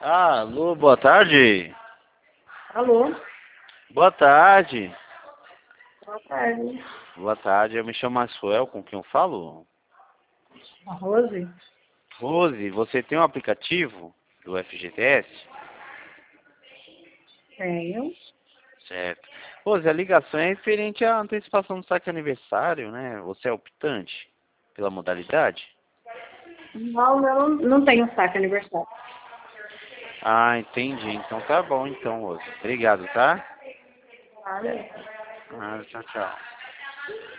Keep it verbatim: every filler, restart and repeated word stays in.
Alô, boa tarde. Alô? Boa tarde. Boa tarde. Boa tarde, eu me chamo Maxwell, com quem eu falo? A Rose? Rose, você tem um aplicativo do F G T S? Tenho. Certo. Rose, a ligação é referente à antecipação do saque aniversário, né? Você é optante pela modalidade? Não, não, não tenho saque aniversário. Ah, entendi. Então tá bom, então, Rose. Obrigado, tá? Nada. Ah, tchau, tchau.